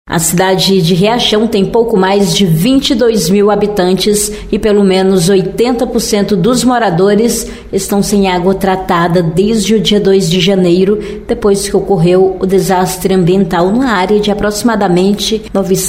A cidade de Riachão tem pouco mais de 22 mil habitantes e pelo menos 80% dos moradores estão sem água tratada desde o dia 2 de janeiro, depois que ocorreu o desastre ambiental numa área de aproximadamente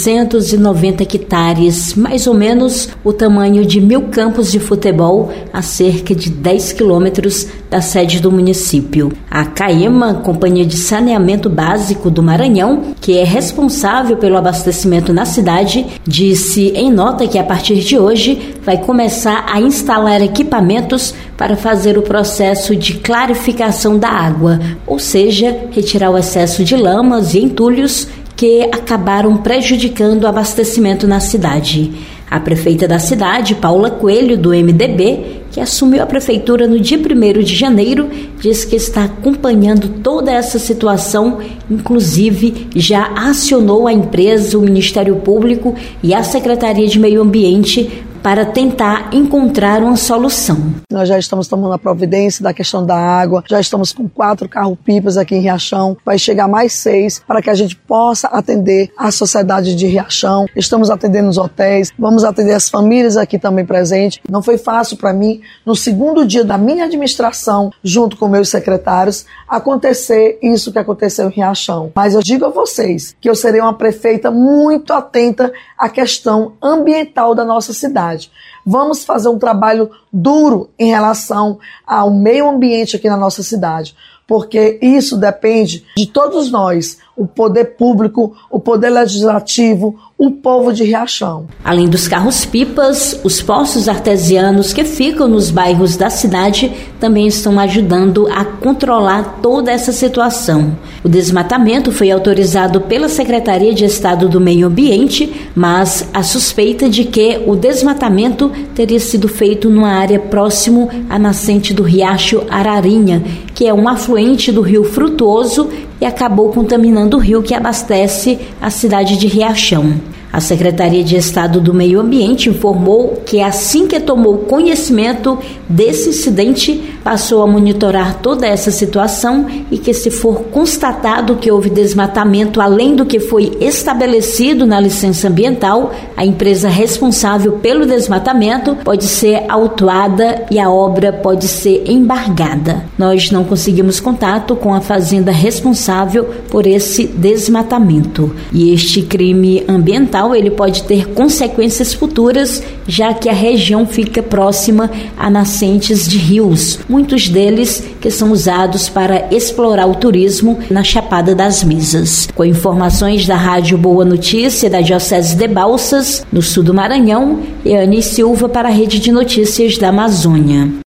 990 hectares, mais ou menos o tamanho de 1.000 campos de futebol, a cerca de 10 quilômetros da sede do município. A CAEMA, Companhia de Saneamento Básico do Maranhão, que é responsável pelo abastecimento na cidade, disse em nota que a partir de hoje vai começar a instalar equipamentos para fazer o processo de clarificação da água, ou seja, retirar o excesso de lamas e entulhos que acabaram prejudicando o abastecimento na cidade. A prefeita da cidade, Paula Coelho, do MDB, que assumiu a prefeitura no dia 1º de janeiro, diz que está acompanhando toda essa situação, inclusive já acionou a empresa, o Ministério Público e a Secretaria de Meio Ambiente para tentar encontrar uma solução. Nós já estamos tomando a providência da questão da água, já estamos com 4 carro-pipas aqui em Riachão, vai chegar mais 6 para que a gente possa atender a sociedade de Riachão. Estamos atendendo os hotéis, vamos atender as famílias aqui também presentes. Não foi fácil para mim, no segundo dia da minha administração, junto com meus secretários, acontecer isso que aconteceu em Riachão. Mas eu digo a vocês que eu serei uma prefeita muito atenta à questão ambiental da nossa cidade. Vamos fazer um trabalho duro em relação ao meio ambiente aqui na nossa cidade, porque isso depende de todos nós, o poder público, o poder legislativo, o povo de Riachão. Além dos carros-pipas, os poços artesianos que ficam nos bairros da cidade também estão ajudando a controlar toda essa situação. O desmatamento foi autorizado pela Secretaria de Estado do Meio Ambiente, mas a suspeita de que o desmatamento teria sido feito numa área próximo à nascente do Riacho Ararinha, que é um afluente do Rio Frutuoso e acabou contaminando o rio que abastece a cidade de Riachão. A Secretaria de Estado do Meio Ambiente informou que assim que tomou conhecimento desse incidente, passou a monitorar toda essa situação e que, se for constatado que houve desmatamento além do que foi estabelecido na licença ambiental, a empresa responsável pelo desmatamento pode ser autuada e a obra pode ser embargada. Nós não conseguimos contato com a fazenda responsável por esse desmatamento. E este crime ambiental ele pode ter consequências futuras, já que a região fica próxima a nascentes de rios, muitos deles que são usados para explorar o turismo na Chapada das Mesas. Com informações da Rádio Boa Notícia da Diocese de Balsas, no sul do Maranhão, Eane Silva para a Rede de Notícias da Amazônia.